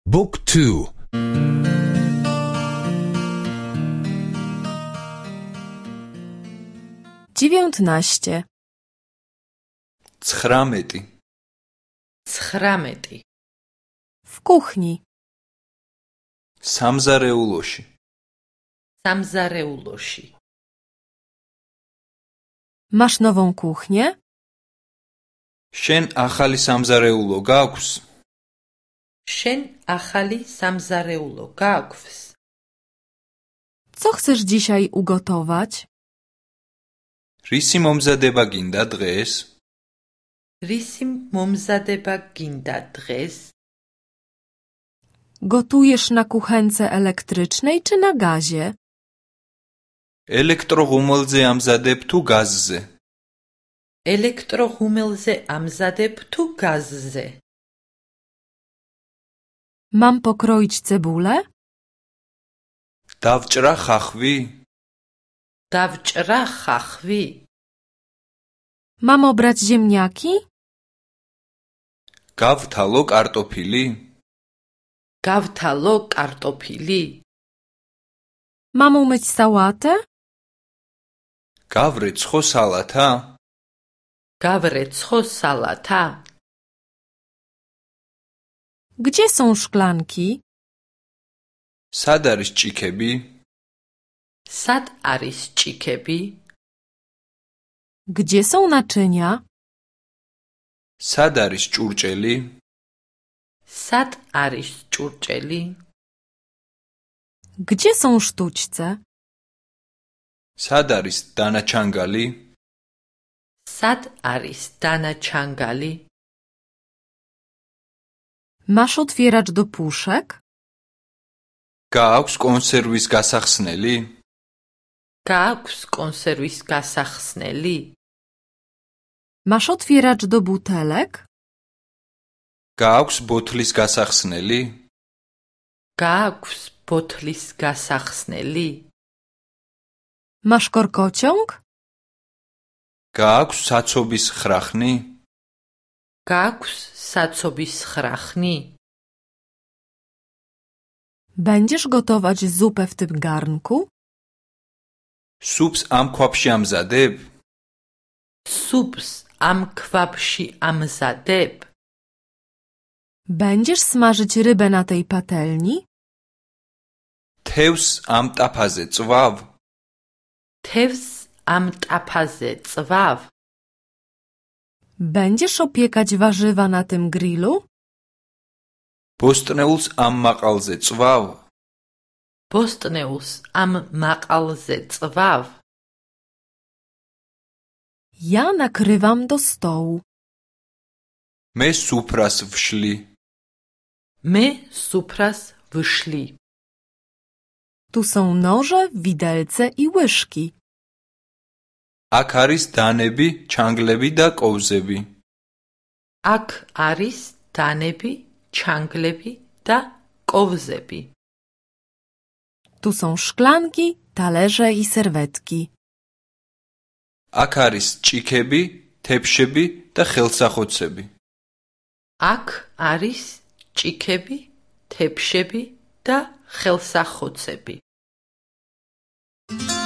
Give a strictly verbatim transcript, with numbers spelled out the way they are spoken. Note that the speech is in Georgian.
บุ๊กทู dziewiętnaście ცხრამეტი ცხრამეტი w kuchni სამზარეულოში სამზარეულოში masz nową kuchnię? შენ ახალი სამზარეულო გაქვს? შენ ახალი სამზარეულო გააქვს? Co chcesz dzisiaj ugotować? რისი მომზადება გინდა დღეს? რისი მომზადება გინდა დღეს? Gotujesz na kuchence elektrycznej czy na gazie? ელექტროღუმელზე ამზადებ თუ გაზზე? ელექტროღუმელზე ამზადებ თუ გაზზე? Mam pokroić cebulę? დავჭრა ხახვი? დავჭრა ხახვი? Mam obrać ziemniaki? გავთალო კარტოფილი? გავთალო კარტოფილი? Mam umyć sałatę? გავრეცხო სალათა? გავრეცხო სალათა? Gdzie są szklanki? სად არის ჭიქები? სად არის ჭიქები? Gdzie są naczynia? სად არის ჭურჭელი? სად არის ჭურჭელი? Gdzie są sztućce? სად არის დანაჩანგალი? სად არის დანაჩანგალი? Masz otwieracz do puszek? გააქვს კონსერვის გასახსნელი? გააქვს კონსერვის გასახსნელი? Masz otwieracz do butelek? გააქვს ბოთლის გასახსნელი? გააქვს ბოთლის გასახსნელი? Masz korkociąg? გააქვს საცობის ხრახნი? გააქვს საცობის ხრახნი? Będziesz gotować zupę w tym garnku? სუპს ამ ქვაბში ამზადებ? სუპს ამ ქვაბში ამზადებ? Będziesz smażyć rybę na tej patelni? თევს ამ ტაფაზე წვავ? თევს ამ ტაფაზე წვავ? Będziesz opiekać warzywa na tym grillu? ბოსტნეულს ამ მაყალზე წვავ? ბოსტნეულს ამ მაყალზე წვავ? Ja nakrywam do stołu. მე სუფრას ვშლი. მე სუფრას ვშლი. Tu są noże, widelce i łyżki. აქ არის დანები, ჩანგლები და კოვზები. აქ არის დანები, ჩანგლები და კოვზები. Tu są szklanki, talerze i serwetki. აქ არის ჭიქები, თეფშები და ხელსახოცები. აქ არის ჭიქები, თეფშები და ხელსახოცები.